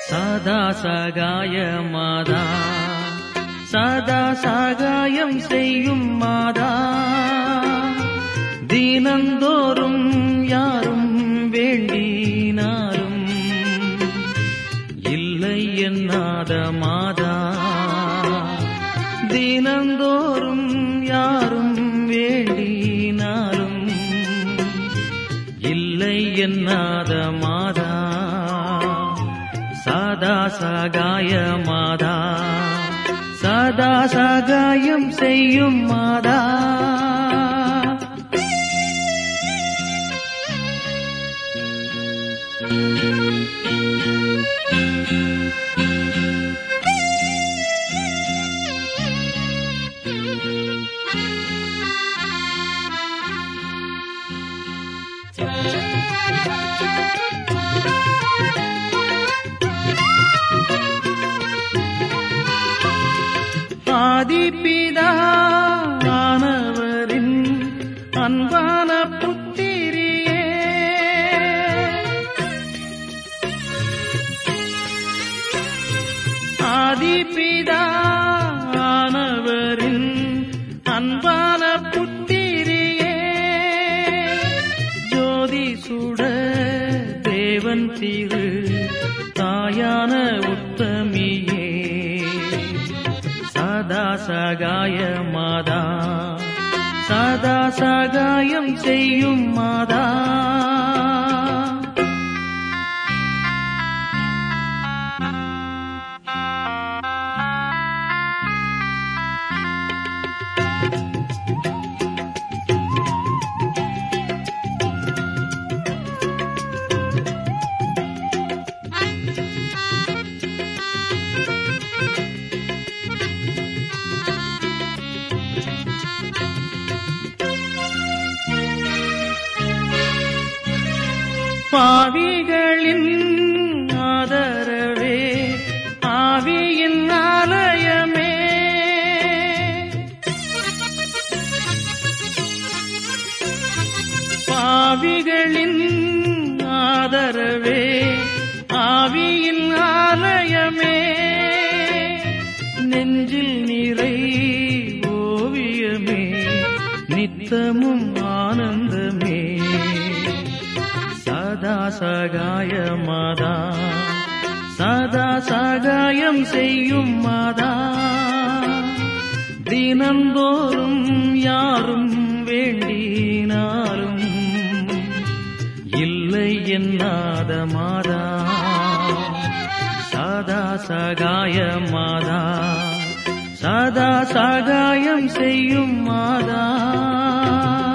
சதா சகாய மாதா சதா சகாயம் செய்யும் மாதா தினந்தோறும் யாரும் வேண்டினாலும் இல்லை என்னாத மாதா தினந்தோறும் யாரும் வேண்டினாலும் இல்லை என்னாத மாதா சதா சகாய மாதா சதா சகாயம் செய்யும் மாதா ஆதிபிதானவரின் அன்பான புத்திரியே ஆதிபிதானவரின் அன்பான புத்திரியே ஜோதி சுட தேவன் திரு தாயான உத்தமியே சதா சகாய மாதா சதா சகாயம் செய்யும் மாதா பாவிகளின் ஆதரவே ஆவியின் ஆலயமே பாவிகளின் ஆதரவே ஆவியின் ஆலயமே நெஞ்சில் நிறை ஓவியமே நித்தமும் ஆனந்தமே சதா சகாய மாதா சதா சகாயம் செய்யும் மாதா தினந்தோறும் யாரும் வேண்டினாலும் இல்லை என்னாத மாதா சதா சகாய மாதா சதா சகாயம் செய்யும் மாதா